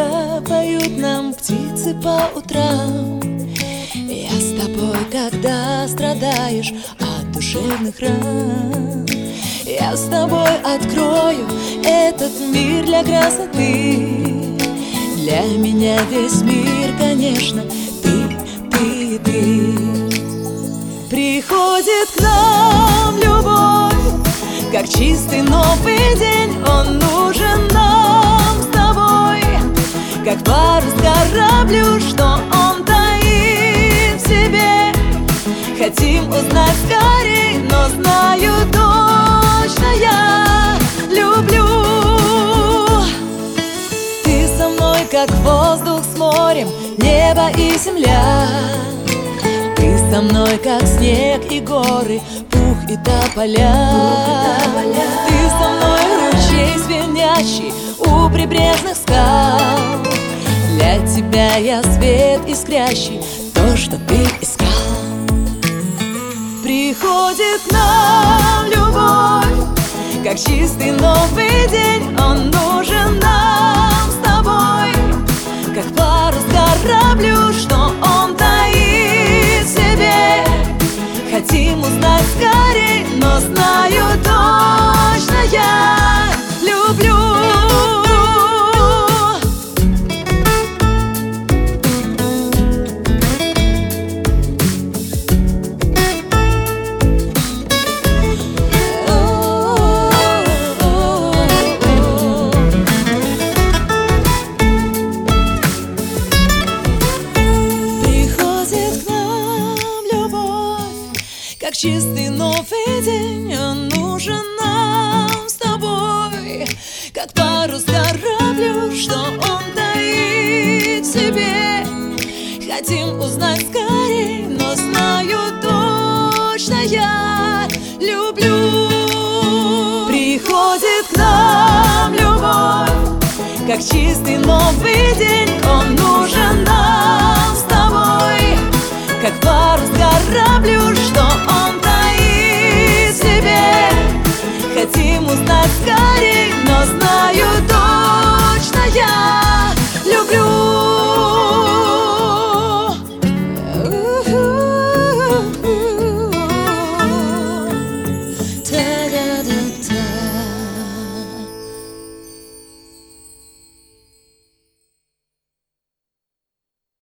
когда поют нам птицы по утрам. Я с тобой, когда страдаешь от душевных ран. Я с тобой открою этот мир для красоты. Для меня весь мир, конечно, ты. Приходит к нам любовь, как чистый новый день. Он нужен нам с тобой, как парус кораблю, что он таит в себе. Хотим узнать скорей, но знаю точно, я люблю. Ты со мной, как воздух с морем, небо и земля. Ты со мной, как снег и горы, пух и тополя. Ты со мной, ручей звенящий у прибрежных скал. Для тебя я свет искрящий, то, что ты искал. Приходит к нам любовь, как чистый новый день. Он нужен нам с тобой, как парус кораблю, что он таит в себе. Хотим узнать скорей, но знаю точно, я люблю. Как чистый новый день, он нужен нам с тобой, как парус кораблю, что он таит в себе. Хотим узнать скорей, но знаю точно, я люблю. Приходит к нам любовь, как чистый новый день. Он нужен нам с тобой, как парус кораблю, что